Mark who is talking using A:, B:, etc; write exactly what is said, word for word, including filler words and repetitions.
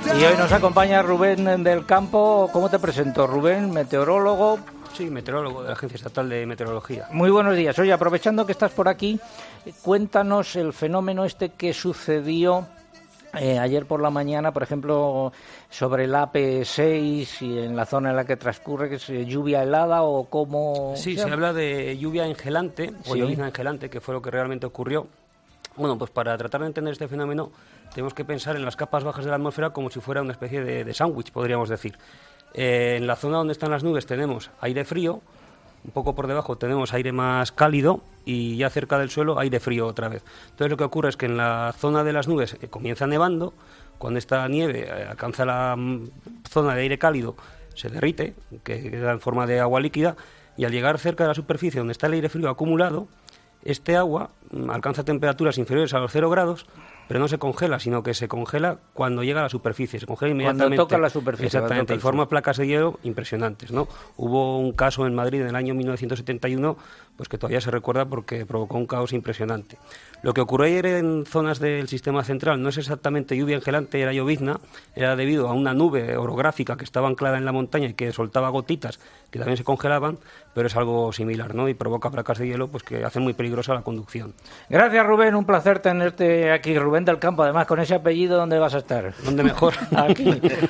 A: Y hoy nos acompaña Rubén del Campo. ¿Cómo te presento? Rubén, meteorólogo.
B: Sí, meteorólogo de la Agencia Estatal de Meteorología.
A: Muy buenos días. Oye, aprovechando que estás por aquí, cuéntanos el fenómeno este que sucedió eh, ayer por la mañana, por ejemplo, sobre el A P seis y en la zona en la que transcurre, que es eh, lluvia helada o cómo...
B: Sí, se habla de lluvia engelante o
A: Sí.
B: llovizna engelante, que fue lo que realmente ocurrió. Bueno, pues para tratar de entender este fenómeno tenemos que pensar en las capas bajas de la atmósfera como si fuera una especie de, de sándwich, podríamos decir. Eh, en la zona donde están las nubes tenemos aire frío, un poco por debajo tenemos aire más cálido y ya cerca del suelo aire frío otra vez. Entonces lo que ocurre es que en la zona de las nubes eh, comienza nevando, cuando esta nieve eh, alcanza la mm, zona de aire cálido se derrite, que queda en forma de agua líquida, y al llegar cerca de la superficie donde está el aire frío acumulado, este agua mm, alcanza temperaturas inferiores a los cero grados, pero no se congela, sino que se congela cuando llega a la superficie, se congela inmediatamente.
A: Cuando toca la superficie.
B: Exactamente, y forma placas de hielo impresionantes, ¿no? Hubo un caso en Madrid en el año mil novecientos setenta y uno, pues que todavía se recuerda porque provocó un caos impresionante. Lo que ocurrió ayer en zonas del sistema central no es exactamente lluvia engelante, era llovizna, era debido a una nube orográfica que estaba anclada en la montaña y que soltaba gotitas que también se congelaban, pero es algo similar, ¿no? Y provoca placas de hielo pues que hacen muy peligrosa la conducción.
A: Gracias, Rubén, un placer tenerte aquí, Rubén del Campo, además con ese apellido, ¿dónde vas a estar?
B: ¿Dónde mejor?
A: Aquí.